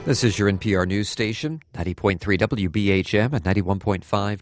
This is your NPR news station, 90.3 WBHM and 91.5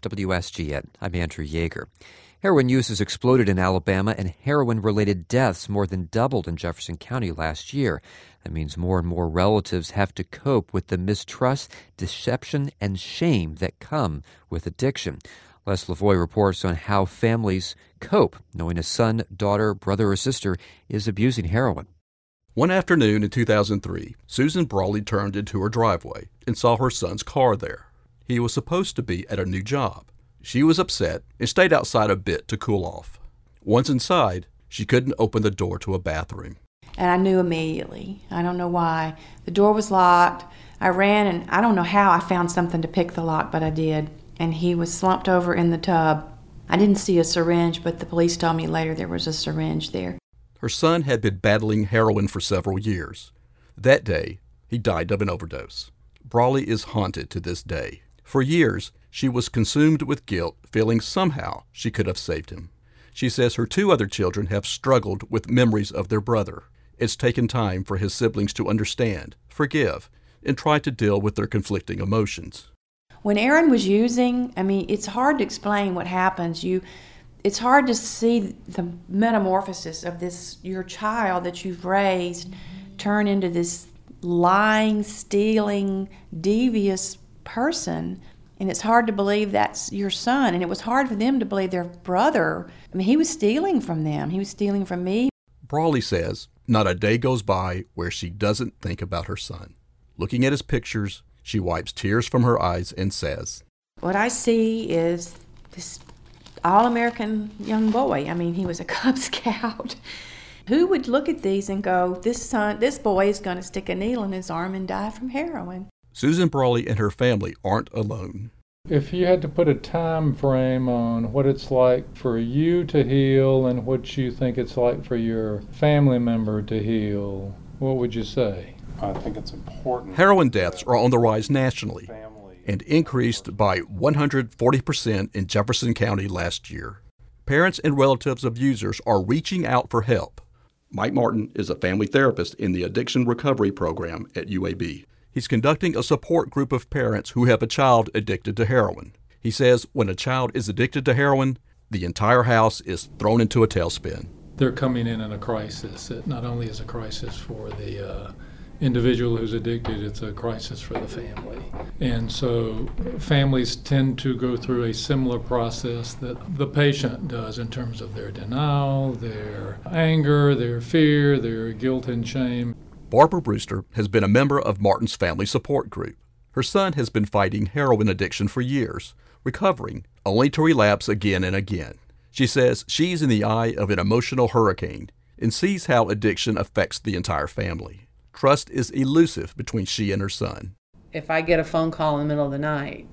WSGN. I'm Andrew Yeager. Heroin use has exploded in Alabama, and heroin-related deaths more than doubled in Jefferson County last year. That means more and more relatives have to cope with the mistrust, deception, and shame that come with addiction. Les Lavoie reports on how families cope knowing a son, daughter, brother, or sister is abusing heroin. One afternoon in 2003, Susan Brawley turned into her driveway and saw her son's car there. He was supposed to be at a new job. She was upset and stayed outside a bit to cool off. Once inside, she couldn't open the door to a bathroom. And I knew immediately. I don't know why. The door was locked. I ran, and I don't know how I found something to pick the lock, but I did. And he was slumped over in the tub. I didn't see a syringe, but the police told me later there was a syringe there. Her son had been battling heroin for several years. That day, he died of an overdose. Brawley is haunted to this day. For years, she was consumed with guilt, feeling somehow she could have saved him. She says her two other children have struggled with memories of their brother. It's taken time for his siblings to understand, forgive, and try to deal with their conflicting emotions. When Aaron was using, it's hard to explain what happens. It's hard to see the metamorphosis of your child that you've raised turn into this lying, stealing, devious person. And it's hard to believe that's your son. And it was hard for them to believe their brother. He was stealing from them. He was stealing from me. Brawley says not a day goes by where she doesn't think about her son. Looking at his pictures, she wipes tears from her eyes and says, "What I see is this all-American young boy. He was a Cub Scout. Who would look at these and go, this boy is going to stick a needle in his arm and die from heroin?" Susan Brawley and her family aren't alone. If you had to put a time frame on what it's like for you to heal and what you think it's like for your family member to heal, what would you say? I think it's important. Heroin deaths are on the rise nationally and increased by 140% in Jefferson County last year. Parents and relatives of users are reaching out for help. Mike Martin is a family therapist in the Addiction Recovery Program at UAB. He's conducting a support group of parents who have a child addicted to heroin. He says when a child is addicted to heroin, the entire house is thrown into a tailspin. They're coming in a crisis. It not only is a crisis for the individual who's addicted, it's a crisis for the family. And so families tend to go through a similar process that the patient does in terms of their denial, their anger, their fear, their guilt and shame. Barbara Brewster has been a member of Martin's family support group. Her son has been fighting heroin addiction for years, recovering only to relapse again and again. She says she's in the eye of an emotional hurricane and sees how addiction affects the entire family. Trust is elusive between she and her son. If I get a phone call in the middle of the night,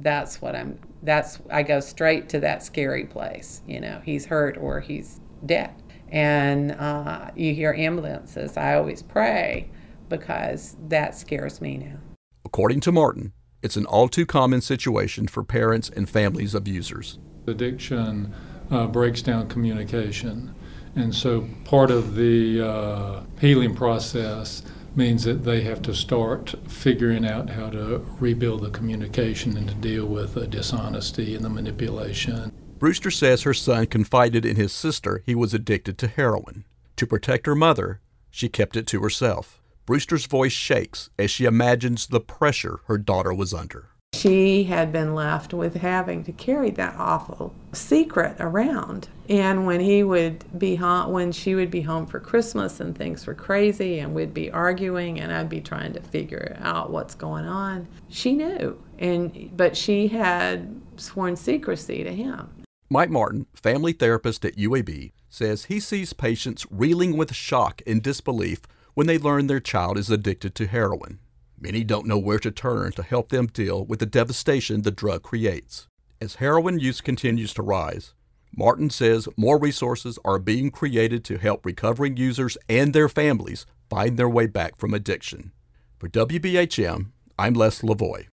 I go straight to that scary place. He's hurt or he's dead. And you hear ambulances. I always pray because that scares me now. According to Martin, it's an all too common situation for parents and families of users. Addiction breaks down communication. And so part of the healing process means that they have to start figuring out how to rebuild the communication and to deal with the dishonesty and the manipulation. Brewster says her son confided in his sister he was addicted to heroin. To protect her mother, she kept it to herself. Brewster's voice shakes as she imagines the pressure her daughter was under. She had been left with having to carry that awful secret around. And when she would be home for Christmas and things were crazy and we'd be arguing and I'd be trying to figure out what's going on, she knew. But she had sworn secrecy to him. Mike Martin, family therapist at UAB, says he sees patients reeling with shock and disbelief when they learn their child is addicted to heroin. Many don't know where to turn to help them deal with the devastation the drug creates. As heroin use continues to rise, Martin says more resources are being created to help recovering users and their families find their way back from addiction. For WBHM, I'm Les Lavoie.